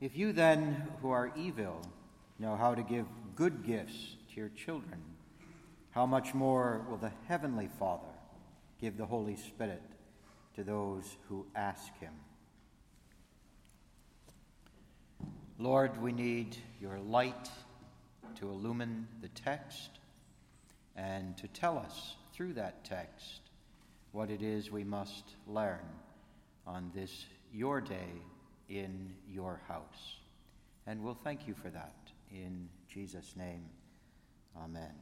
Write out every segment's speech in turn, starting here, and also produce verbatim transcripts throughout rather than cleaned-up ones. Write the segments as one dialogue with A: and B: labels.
A: If you then, who are evil, know how to give good gifts to your children, how much more will the Heavenly Father give the Holy Spirit to those who ask him? Lord, we need your light to illumine the text and to tell us through that text what it is we must learn on this your day in your house. And we'll thank you for that in Jesus' name. Amen.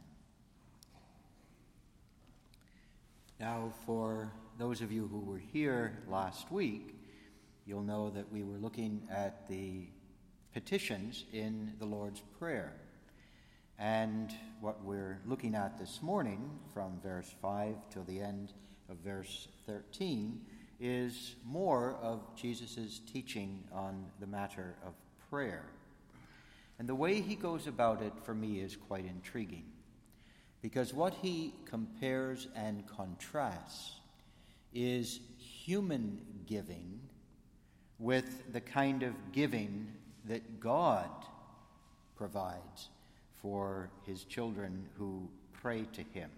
A: Now, for those of you who were here last week, you'll know that we were looking at the petitions in the Lord's Prayer. And what we're looking at this morning, from verse five till the end of verse thirteen, is more of Jesus' teaching on the matter of prayer. And the way he goes about it, for me, is quite intriguing. Because what he compares and contrasts is human giving with the kind of giving that God provides for his children who pray to him.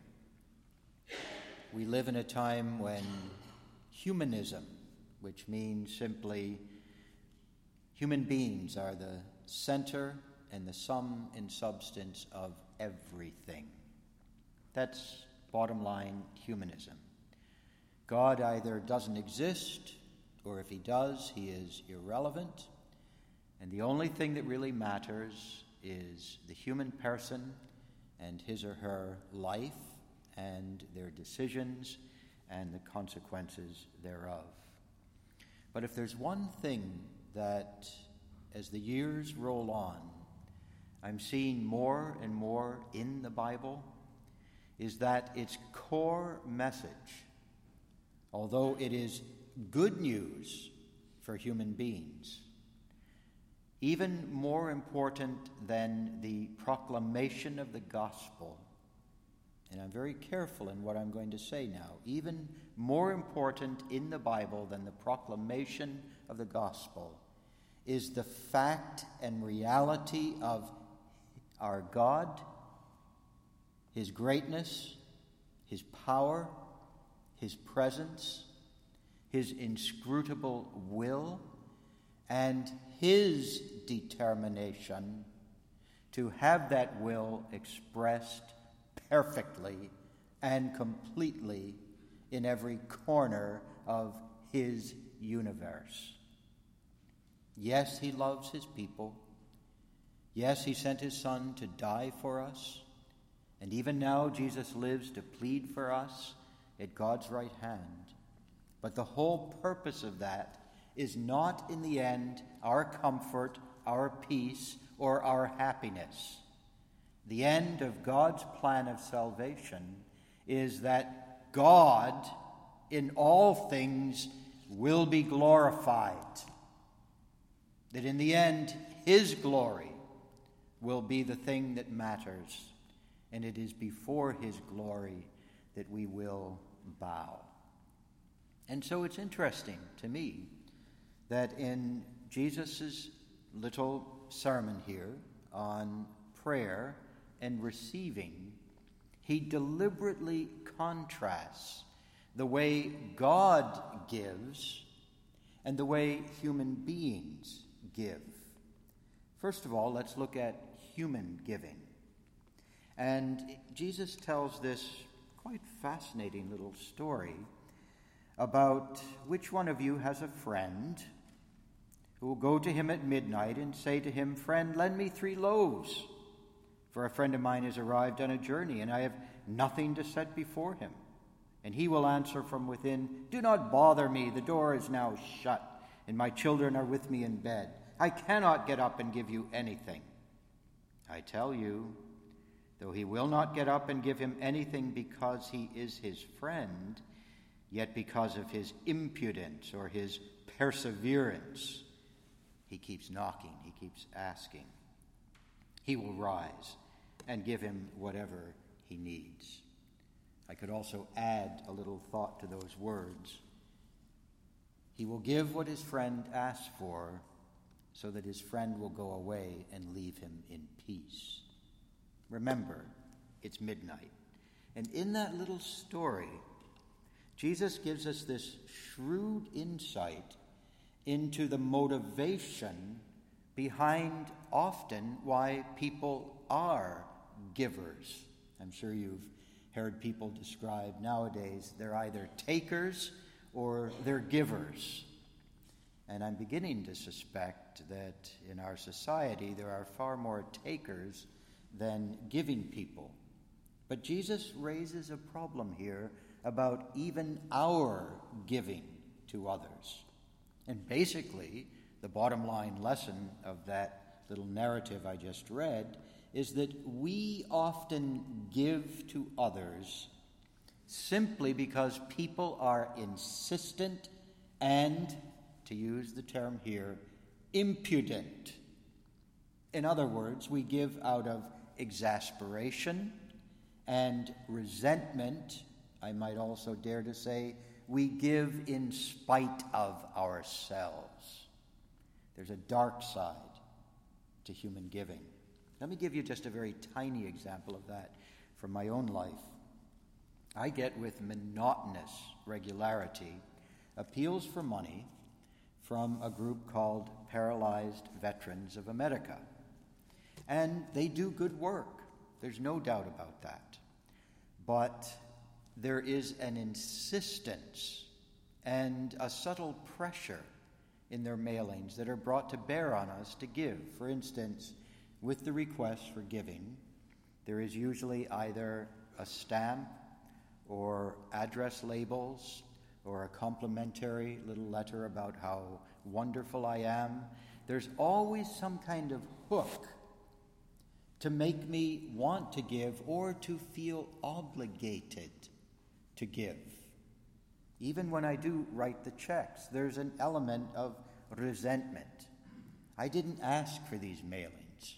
A: We live in a time when humanism, which means simply human beings are the center and the sum and substance of everything. That's bottom line humanism. God either doesn't exist, or if he does, he is irrelevant, and the only thing that really matters is the human person and his or her life and their decisions and the consequences thereof. But if there's one thing that, as the years roll on, I'm seeing more and more in the Bible, is that its core message, although it is good news for human beings, even more important than the proclamation of the gospel, and I'm very careful in what I'm going to say now, even more important in the Bible than the proclamation of the gospel is the fact and reality of our God, his greatness, his power, his presence, his inscrutable will, and his determination to have that will expressed perfectly and completely in every corner of his universe. Yes, he loves his people. Yes, he sent his Son to die for us. And even now, Jesus lives to plead for us at God's right hand. But the whole purpose of that is not, in the end, our comfort, our peace, or our happiness. The end of God's plan of salvation is that God, in all things, will be glorified. That in the end, his glory will be the thing that matters. And it is before his glory that we will bow. And so it's interesting to me that in Jesus' little sermon here on prayer and receiving, he deliberately contrasts the way God gives and the way human beings give. First of all, let's look at human giving. And Jesus tells this quite fascinating little story about which one of you has a friend who will go to him at midnight and say to him, "Friend, lend me three loaves, for a friend of mine has arrived on a journey, and I have nothing to set before him." And he will answer from within, "Do not bother me, the door is now shut, and my children are with me in bed. I cannot get up and give you anything." I tell you, though he will not get up and give him anything because he is his friend, yet because of his impudence or his perseverance, he keeps knocking, he keeps asking. He will rise and give him whatever he needs. I could also add a little thought to those words. He will give what his friend asks for, so that his friend will go away and leave him in peace. Remember, it's midnight. And in that little story, Jesus gives us this shrewd insight into the motivation behind often why people are givers. I'm sure you've heard people describe nowadays they're either takers or they're givers. And I'm beginning to suspect that in our society there are far more takers than giving people. But Jesus raises a problem here about even our giving to others. And basically, the bottom line lesson of that little narrative I just read is that we often give to others simply because people are insistent and, to use the term here, impudent. In other words, we give out of exasperation and resentment. I might also dare to say we give in spite of ourselves. There's a dark side to human giving. Let me give you just a very tiny example of that from my own life. I get with monotonous regularity appeals for money from a group called Paralyzed Veterans of America. And they do good work. There's no doubt about that. But there is an insistence and a subtle pressure in their mailings that are brought to bear on us to give. For instance, with the request for giving, there is usually either a stamp or address labels or a complimentary little letter about how wonderful I am. There's always some kind of hook to make me want to give or to feel obligated to give. Even when I do write the checks, there's an element of resentment. I didn't ask for these mailings.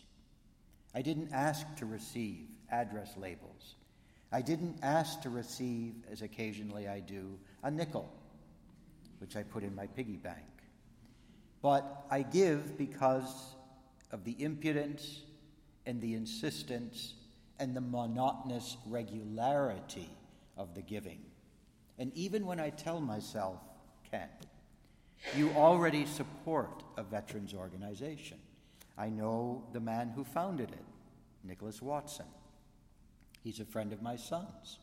A: I didn't ask to receive address labels. I didn't ask to receive, as occasionally I do, a nickel, which I put in my piggy bank. But I give because of the impudence and the insistence and the monotonous regularity of the giving. And even when I tell myself, Ken, you already support a veterans organization. I know the man who founded it, Nicholas Watson. He's a friend of my son's.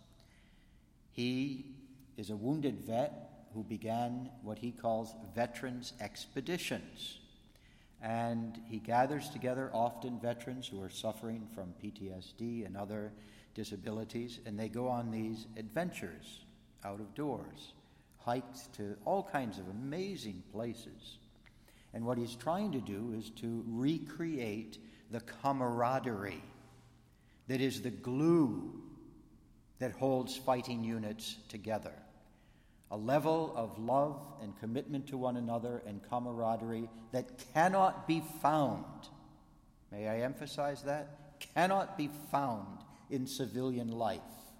A: He is a wounded vet who began what he calls veterans expeditions. And he gathers together often veterans who are suffering from P T S D and other disabilities, and they go on these adventures out of doors, hikes to all kinds of amazing places. And what he's trying to do is to recreate the camaraderie that is the glue that holds fighting units together. A level of love and commitment to one another and camaraderie that cannot be found, may I emphasize that? Cannot be found in civilian life.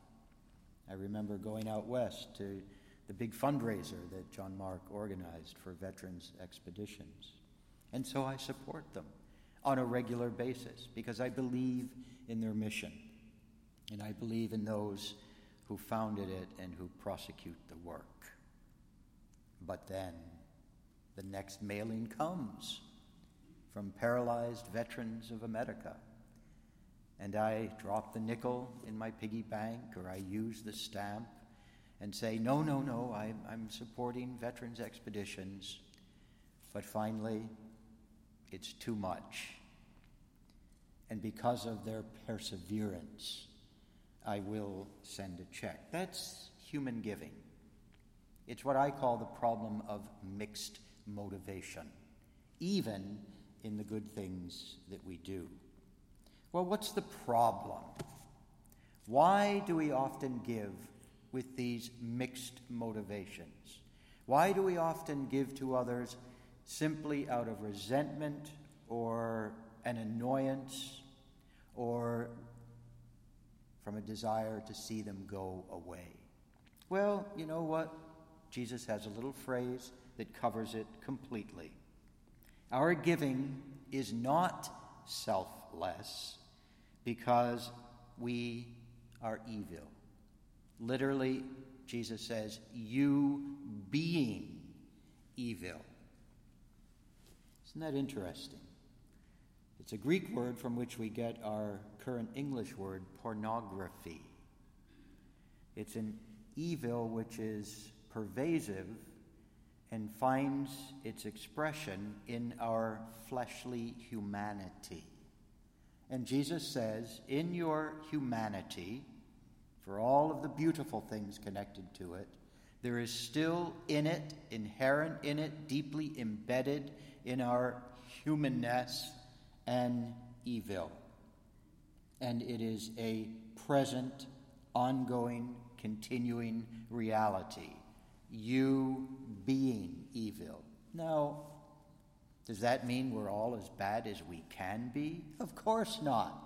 A: I remember going out west to the big fundraiser that John Mark organized for veterans expeditions. And so I support them on a regular basis because I believe in their mission. And I believe in those who founded it and who prosecute the work. But then the next mailing comes from Paralyzed Veterans of America. And I drop the nickel in my piggy bank, or I use the stamp and say, no, no, no, I'm, I'm supporting veterans expeditions. But finally, it's too much. And because of their perseverance, I will send a check. That's human giving. It's what I call the problem of mixed motivation, even in the good things that we do. Well, what's the problem? Why do we often give with these mixed motivations? Why do we often give to others simply out of resentment or an annoyance or from a desire to see them go away? Well, you know what? Jesus has a little phrase that covers it completely. Our giving is not selfless because we are evil. Literally, Jesus says, you being evil. Isn't that interesting? It's a Greek word from which we get our current English word, pornography. It's an evil which is pervasive and finds its expression in our fleshly humanity. And Jesus says, in your humanity, for all of the beautiful things connected to it, there is still in it, inherent in it, deeply embedded in our humanness, an evil. And it is a present, ongoing, continuing reality. You being evil. Now, does that mean we're all as bad as we can be? Of course not.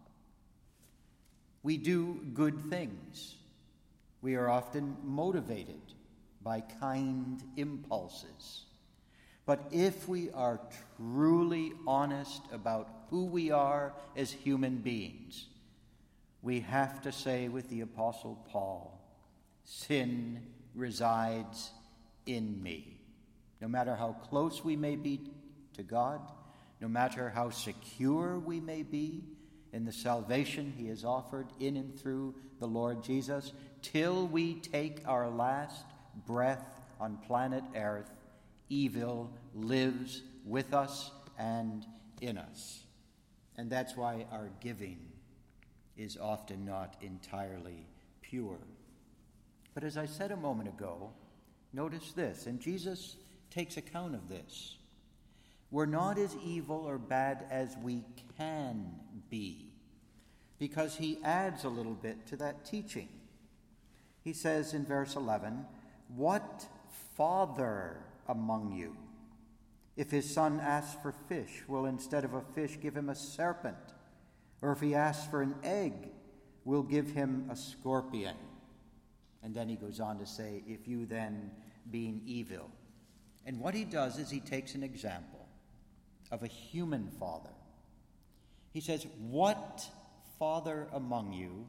A: We do good things. We are often motivated by kind impulses. But if we are truly honest about who we are as human beings, we have to say with the Apostle Paul, sin resides in me. No matter how close we may be to God, no matter how secure we may be in the salvation he has offered in and through the Lord Jesus, till we take our last breath on planet Earth, evil lives with us and in us. And that's why our giving is often not entirely pure. But as I said a moment ago, notice this, and Jesus takes account of this. We're not as evil or bad as we can be, because he adds a little bit to that teaching. He says in verse eleven, "What father among you, if his son asks for fish, will instead of a fish give him a serpent? Or if he asks for an egg, will give him a scorpion?" And then he goes on to say, "If you then, being evil." And what he does is he takes an example of a human father. He says, "What father among you,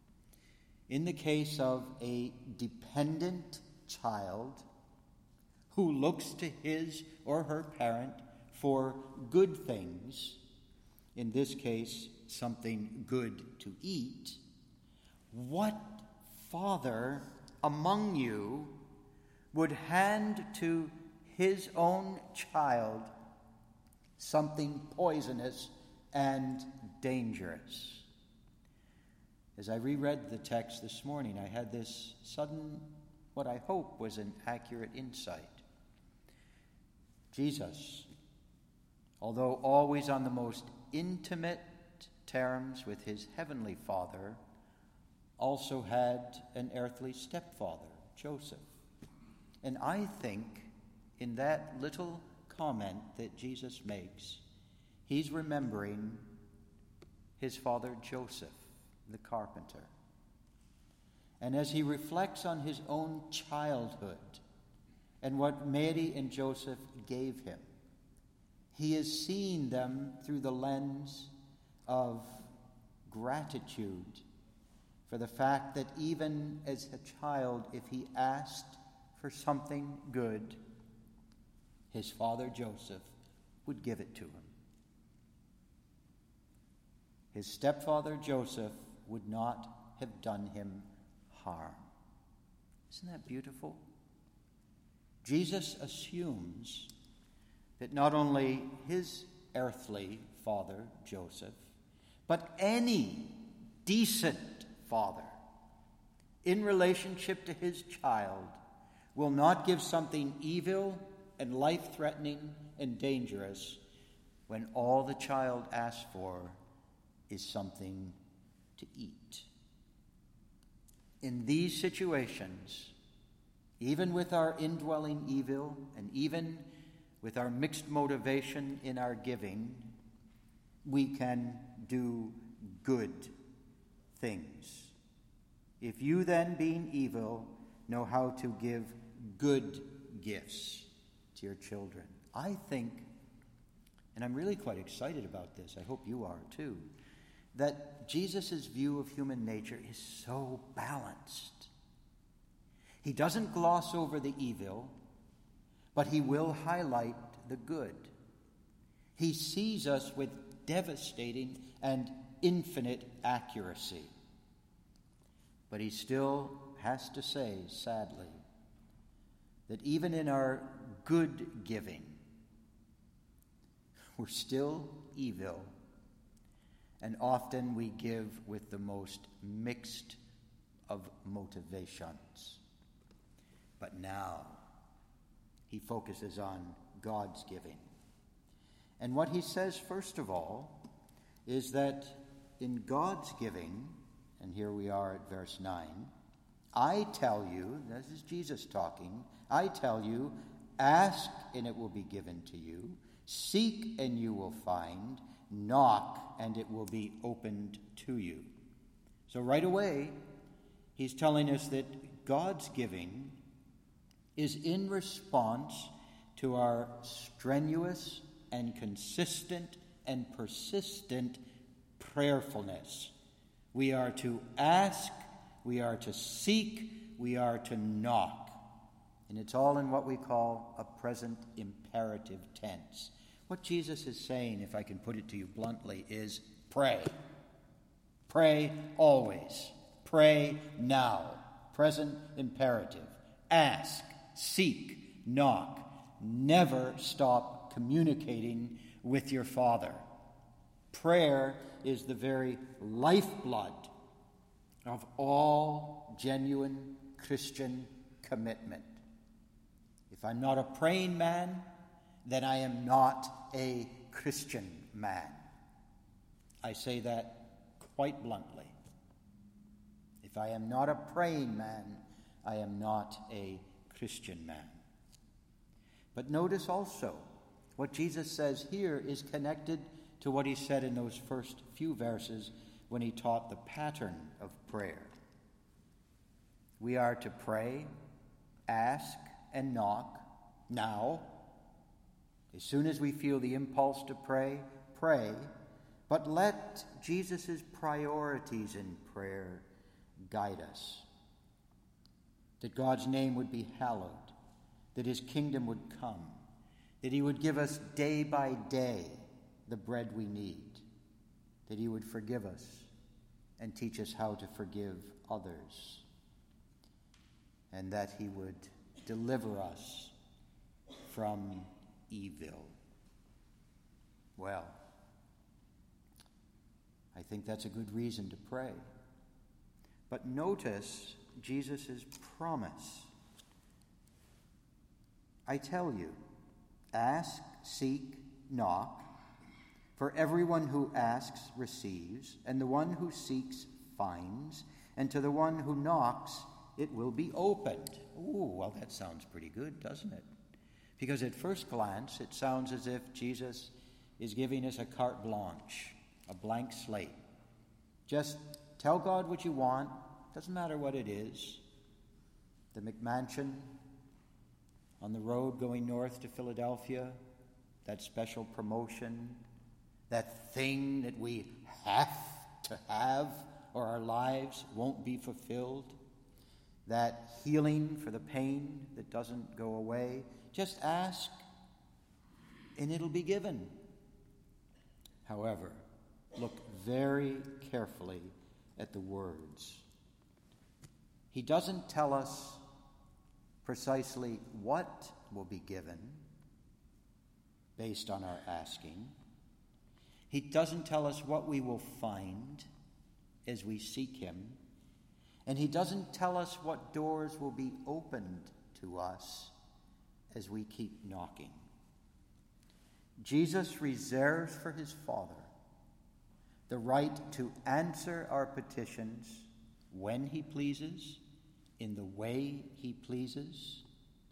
A: in the case of a dependent child who looks to his or her parent for good things, in this case, something good to eat, what father among you would hand to his own child something poisonous and dangerous?" As I reread the text this morning, I had this sudden, what I hope was an accurate insight. Jesus, although always on the most intimate terms with his heavenly Father, also had an earthly stepfather, Joseph. And I think in that little comment that Jesus makes, he's remembering his father Joseph, the carpenter. And as he reflects on his own childhood and what Mary and Joseph gave him, he is seeing them through the lens of gratitude for the fact that even as a child, if he asked for something good, his father Joseph would give it to him. His stepfather Joseph would not have done him harm. Isn't that beautiful? Jesus assumes that not only his earthly father, Joseph, but any decent father in relationship to his child will not give something evil and life-threatening and dangerous when all the child asks for is something to eat. In these situations, even with our indwelling evil and even with our mixed motivation in our giving, we can do good things. If you then, being evil, know how to give good gifts to your children, I think and I'm really quite excited about this, I hope you are too, that Jesus' view of human nature is so balanced. He doesn't gloss over the evil, but he will highlight the good. He sees us with devastating and infinite accuracy. But he still has to say, sadly, that even in our good giving, we're still evil, and often we give with the most mixed of motivations. But now, he focuses on God's giving. And what he says, first of all, is that in God's giving, and here we are at verse nine, I tell you, this is Jesus talking, I tell you, ask and it will be given to you, seek and you will find, knock and it will be opened to you. So right away, he's telling us that God's giving is in response to our strenuous and consistent and persistent prayerfulness. We are to ask, we are to seek, we are to knock. And it's all in what we call a present imperative tense. What Jesus is saying, if I can put it to you bluntly, is pray. Pray always. Pray now. Present imperative. Ask, seek, knock. Never stop communicating with your Father. Prayer is the very lifeblood of all genuine Christian commitment. If I'm not a praying man, then I am not a Christian man. I say that quite bluntly. If I am not a praying man, I am not a Christian man. But notice also, what Jesus says here is connected to what he said in those first few verses when he taught the pattern of prayer. We are to pray, ask, and knock now. As soon as we feel the impulse to pray, pray, but let Jesus' priorities in prayer guide us. That God's name would be hallowed, that his kingdom would come, that he would give us day by day the bread we need, that he would forgive us and teach us how to forgive others, and that he would deliver us from evil. Well, I think that's a good reason to pray. But notice Jesus' promise. I tell you, ask, seek, knock, for everyone who asks receives, and the one who seeks finds, and to the one who knocks it will be opened. Ooh, well, that sounds pretty good, doesn't it? Because at first glance, it sounds as if Jesus is giving us a carte blanche, a blank slate. Just tell God what you want. Doesn't matter what it is. The McMansion on the road going north to Philadelphia, that special promotion, that thing that we have to have or our lives won't be fulfilled, that healing for the pain that doesn't go away. Just ask, and it'll be given. However, look very carefully at the words. He doesn't tell us precisely what will be given based on our asking. He doesn't tell us what we will find as we seek him. And he doesn't tell us what doors will be opened to us as we keep knocking. Jesus reserves for his Father the right to answer our petitions when he pleases, in the way he pleases,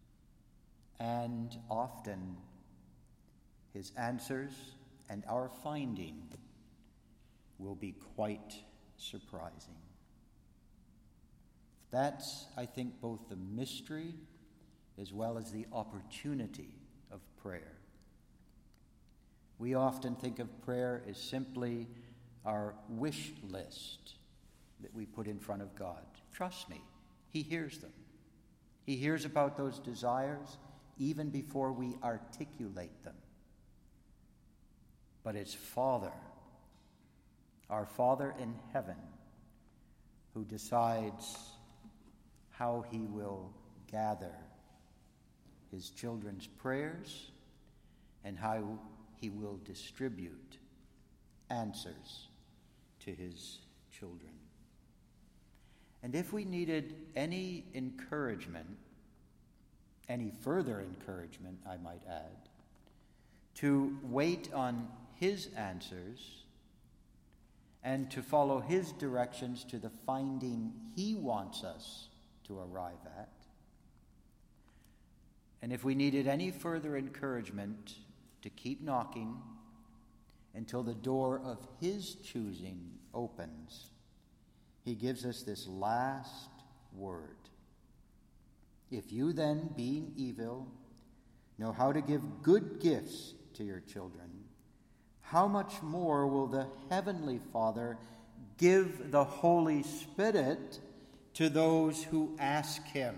A: and often his answers and our finding will be quite surprising. That's, I think, both the mystery as well as the opportunity of prayer. We often think of prayer as simply our wish list that we put in front of God. Trust me, he hears them. He hears about those desires even before we articulate them. But it's Father, our Father in heaven, who decides how he will gather his children's prayers and how he will distribute answers to his children. And if we needed any encouragement, any further encouragement, I might add, to wait on his answers and to follow his directions to the finding he wants us to arrive at, and if we needed any further encouragement to keep knocking until the door of his choosing opens, he gives us this last word. If you then, being evil, know how to give good gifts to your children, how much more will the Heavenly Father give the Holy Spirit to those who ask him?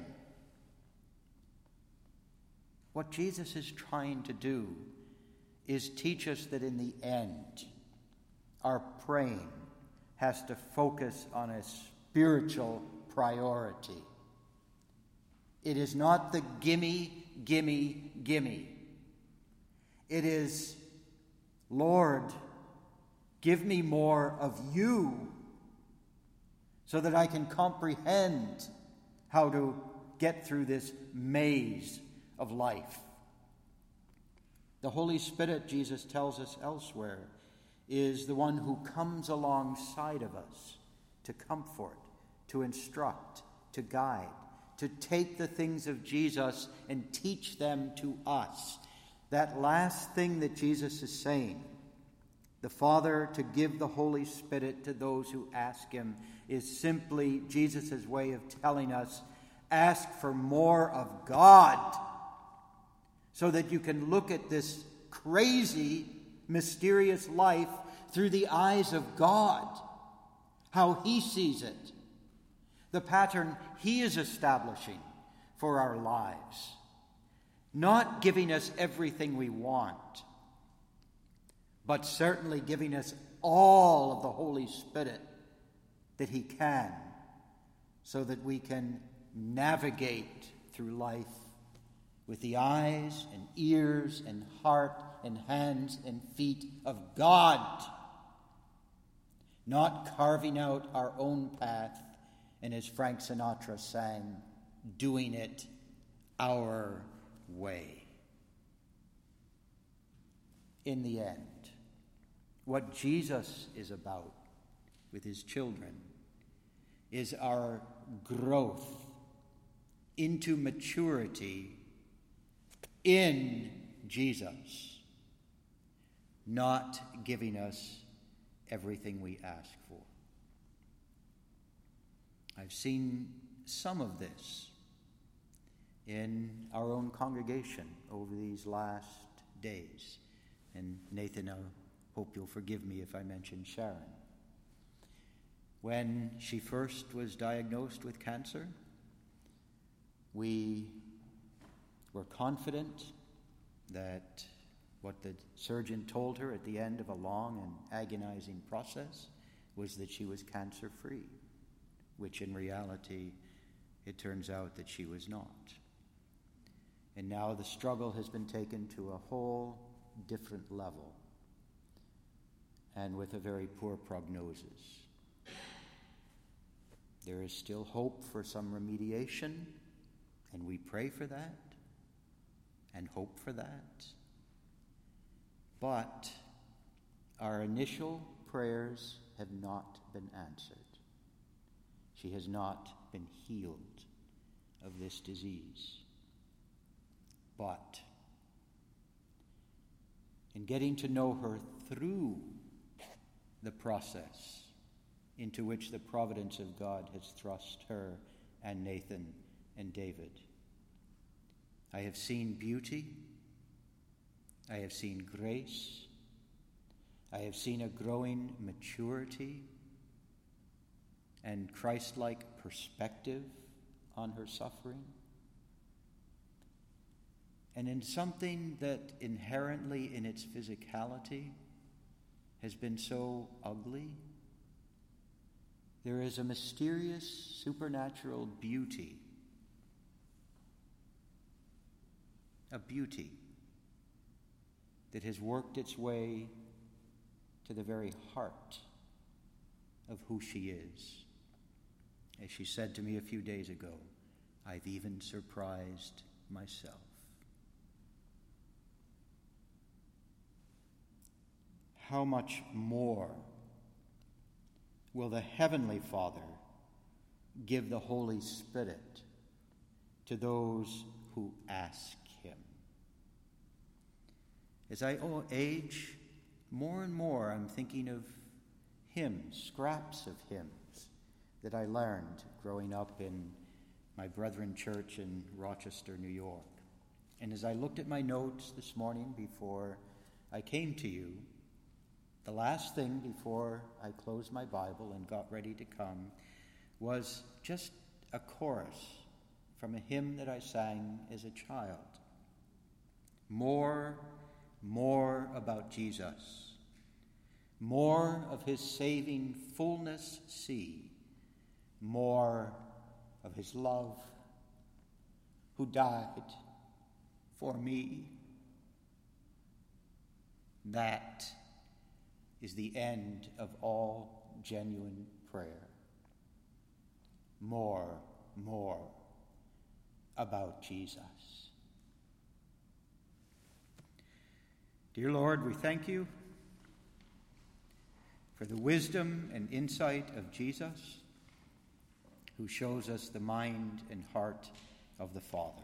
A: What Jesus is trying to do is teach us that in the end, our praying has to focus on a spiritual priority. It is not the gimme, gimme, gimme. It is, Lord, give me more of you so that I can comprehend how to get through this maze of life. The Holy Spirit, Jesus tells us elsewhere, is the one who comes alongside of us to comfort, to instruct, to guide, to take the things of Jesus and teach them to us. That last thing that Jesus is saying, the Father to give the Holy Spirit to those who ask him, is simply Jesus' way of telling us, ask for more of God, so that you can look at this crazy, mysterious life through the eyes of God, how he sees it, the pattern he is establishing for our lives, not giving us everything we want, but certainly giving us all of the Holy Spirit that he can, so that we can navigate through life with the eyes and ears and heart and hands and feet of God, not carving out our own path, and as Frank Sinatra sang, doing it our way. In the end, what Jesus is about with his children is our growth into maturity in Jesus, not giving us everything we ask for. I've seen some of this in our own congregation over these last days. And Nathan, I hope you'll forgive me if I mention Sharon. When she first was diagnosed with cancer, we were confident that what the surgeon told her at the end of a long and agonizing process was that she was cancer-free, which in reality, it turns out that she was not. And now the struggle has been taken to a whole different level, and with a very poor prognosis. There is still hope for some remediation, and we pray for that and hope for that. But our initial prayers have not been answered. She has not been healed of this disease. But in getting to know her through the process into which the providence of God has thrust her and Nathan and David, I have seen beauty, I have seen grace, I have seen a growing maturity and Christ-like perspective on her suffering. And in something that inherently in its physicality has been so ugly, there is a mysterious supernatural beauty, a beauty that has worked its way to the very heart of who she is. As she said to me a few days ago, I've even surprised myself. How much more will the Heavenly Father give the Holy Spirit to those who ask him? As I age, more and more I'm thinking of hymns, scraps of hymns that I learned growing up in my Brethren Church in Rochester, New York. And as I looked at my notes this morning before I came to you, the last thing before I closed my Bible and got ready to come was just a chorus from a hymn that I sang as a child. More, more about Jesus. More of his saving fullness see. More of his love, who died for me. That is the end of all genuine prayer. More, more about Jesus. Dear Lord, we thank you for the wisdom and insight of Jesus, who shows us the mind and heart of the Father.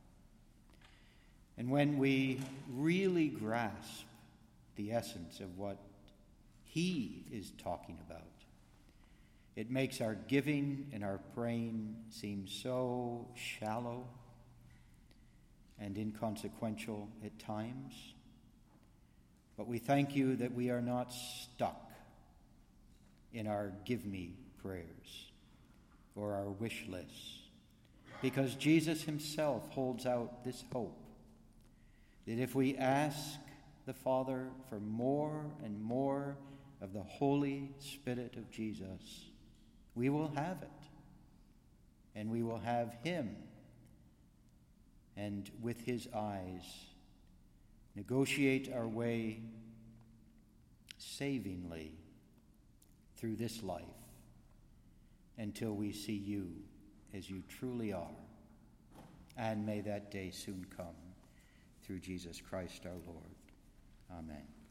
A: And when we really grasp the essence of what he is talking about, it makes our giving and our praying seem so shallow and inconsequential at times. But we thank you that we are not stuck in our give me prayers or our wish lists, because Jesus himself holds out this hope that if we ask the Father for more and more of the Holy Spirit of Jesus, we will have it, and we will have him, and with his eyes negotiate our way savingly through this life until we see you as you truly are. And may that day soon come, through Jesus Christ our Lord. Amen.